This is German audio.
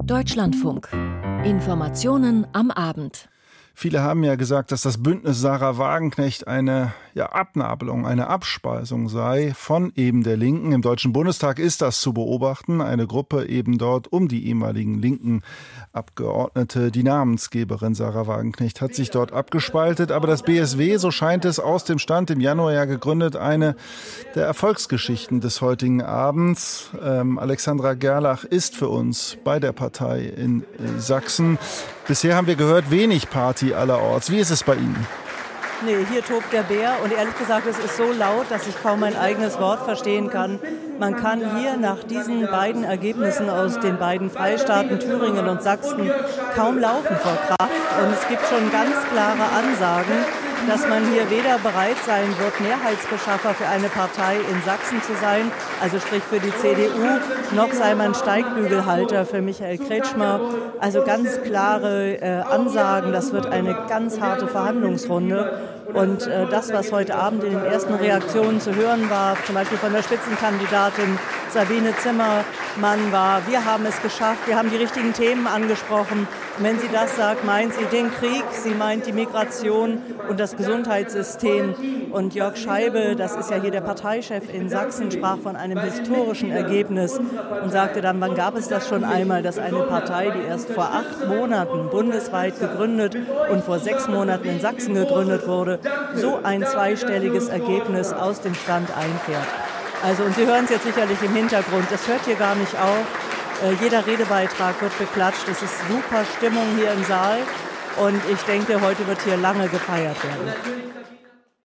Deutschlandfunk. Informationen am Abend. Viele haben ja gesagt, dass das Bündnis Sahra Wagenknecht eine Abnabelung, eine Abspeisung sei von eben der Linken. Im Deutschen Bundestag ist das zu beobachten. Eine Gruppe eben dort um die ehemaligen linken Abgeordnete, die Namensgeberin Sahra Wagenknecht, hat sich dort abgespaltet. Aber das BSW, so scheint es aus dem Stand, im Januar ja gegründet, eine der Erfolgsgeschichten des heutigen Abends. Alexandra Gerlach ist für uns bei der Partei in Sachsen. Bisher haben wir gehört, wenig Party allerorts. Wie ist es bei Ihnen? Nee, hier tobt der Bär und ehrlich gesagt, es ist so laut, dass ich kaum mein eigenes Wort verstehen kann. Man kann hier nach diesen beiden Ergebnissen aus den beiden Freistaaten Thüringen und Sachsen kaum laufen vor Kraft. Und es gibt schon ganz klare Ansagen, dass man hier weder bereit sein wird, Mehrheitsbeschaffer für eine Partei in Sachsen zu sein, also sprich für die CDU, noch sei man Steigbügelhalter für Michael Kretschmer. Also ganz klare Ansagen, das wird eine ganz harte Verhandlungsrunde. Und das, was heute Abend in den ersten Reaktionen zu hören war, zum Beispiel von der Spitzenkandidatin Sabine Zimmermann, war: Wir haben es geschafft, wir haben die richtigen Themen angesprochen. Und wenn sie das sagt, meint sie den Krieg, sie meint die Migration und das Gesundheitssystem. Und Jörg Scheibe, das ist ja hier der Parteichef in Sachsen, sprach von einem historischen Ergebnis und sagte dann, wann gab es das schon einmal, dass eine Partei, die erst vor 8 Monaten bundesweit gegründet und vor 6 Monaten in Sachsen gegründet wurde, so ein zweistelliges Ergebnis aus dem Stand einfährt. Also, und Sie hören es jetzt sicherlich im Hintergrund, das hört hier gar nicht auf. Jeder Redebeitrag wird beklatscht, es ist super Stimmung hier im Saal und ich denke, heute wird hier lange gefeiert werden.